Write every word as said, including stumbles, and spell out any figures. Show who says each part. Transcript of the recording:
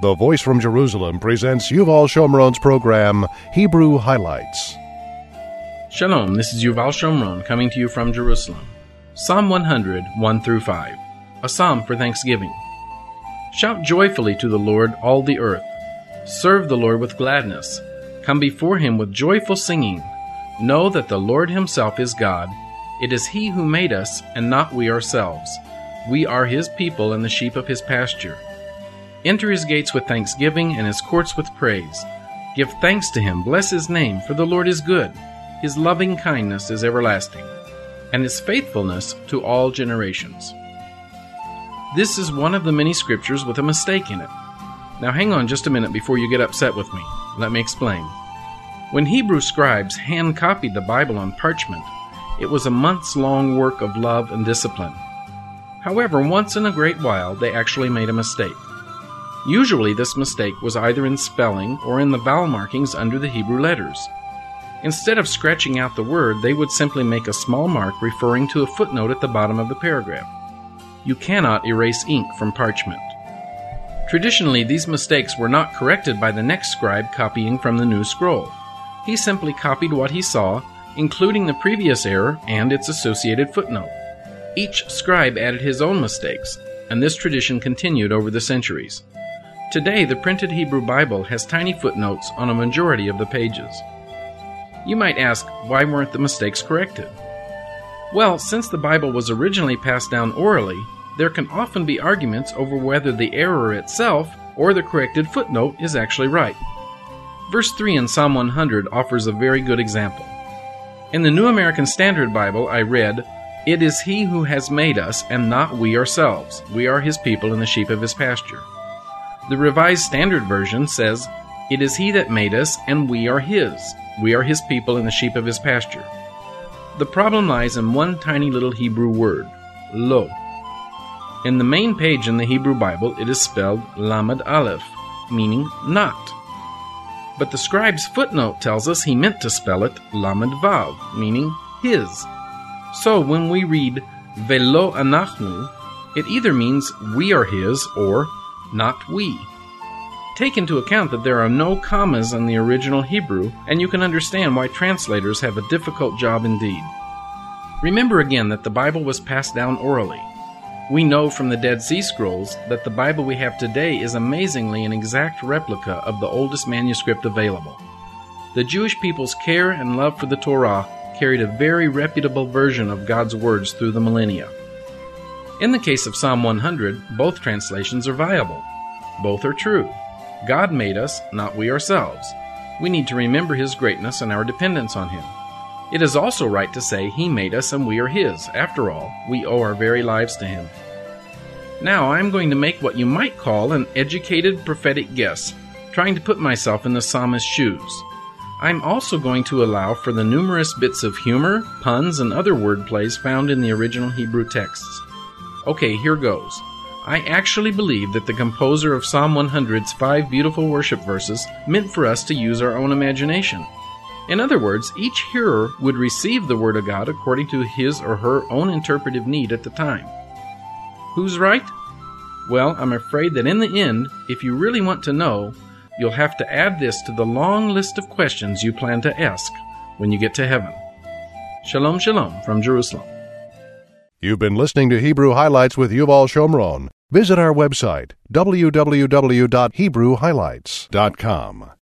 Speaker 1: The Voice from Jerusalem presents Yuval Shomron's program, Hebrew Highlights.
Speaker 2: Shalom, this is Yuval Shomron coming to you from Jerusalem. Psalm one hundred, one through five, a psalm for thanksgiving. Shout joyfully to the Lord, all the earth. Serve the Lord with gladness. Come before him with joyful singing. Know that the Lord himself is God. It is he who made us, and not we ourselves. We are his people and the sheep of his pasture. Enter his gates with thanksgiving and his courts with praise. Give thanks to him, bless his name, for the Lord is good. His loving kindness is everlasting, and his faithfulness to all generations. This is one of the many scriptures with a mistake in it. Now hang on just a minute before you get upset with me. Let me explain. When Hebrew scribes hand-copied the Bible on parchment, it was a months-long work of love and discipline. However, once in a great while, they actually made a mistake. Usually this mistake was either in spelling or in the vowel markings under the Hebrew letters. Instead of scratching out the word, they would simply make a small mark referring to a footnote at the bottom of the paragraph. You cannot erase ink from parchment. Traditionally, these mistakes were not corrected by the next scribe copying from the new scroll. He simply copied what he saw, including the previous error and its associated footnote. Each scribe added his own mistakes, and this tradition continued over the centuries. Today, the printed Hebrew Bible has tiny footnotes on a majority of the pages. You might ask, why weren't the mistakes corrected? Well, since the Bible was originally passed down orally, there can often be arguments over whether the error itself or the corrected footnote is actually right. Verse three in Psalm one hundred offers a very good example. In the New American Standard Bible, I read, "It is he who has made us, and not we ourselves. We are his people and the sheep of his pasture." The Revised Standard Version says, "It is he that made us, and we are his. We are his people and the sheep of his pasture." The problem lies in one tiny little Hebrew word, lo. In the main page in the Hebrew Bible, it is spelled Lamed Aleph, meaning not. But the scribe's footnote tells us he meant to spell it Lamed Vav, meaning his. So when we read Velo Anachnu, it either means we are his or not we. Take into account that there are no commas in the original Hebrew, and you can understand why translators have a difficult job indeed. Remember again that the Bible was passed down orally. We know from the Dead Sea Scrolls that the Bible we have today is amazingly an exact replica of the oldest manuscript available. The Jewish people's care and love for the Torah carried a very reputable version of God's words through the millennia. In the case of Psalm one hundred, both translations are viable. Both are true. God made us, not we ourselves. We need to remember his greatness and our dependence on him. It is also right to say he made us and we are his. After all, we owe our very lives to him. Now I am going to make what you might call an educated prophetic guess, trying to put myself in the psalmist's shoes. I'm also going to allow for the numerous bits of humor, puns, and other wordplays found in the original Hebrew texts. Okay, here goes. I actually believe that the composer of Psalm one hundred's five beautiful worship verses meant for us to use our own imagination. In other words, each hearer would receive the Word of God according to his or her own interpretive need at the time. Who's right? Well, I'm afraid that in the end, if you really want to know, you'll have to add this to the long list of questions you plan to ask when you get to heaven. Shalom, shalom from Jerusalem.
Speaker 1: You've been listening to Hebrew Highlights with Yuval Shomron. Visit our website, w w w dot hebrew highlights dot com.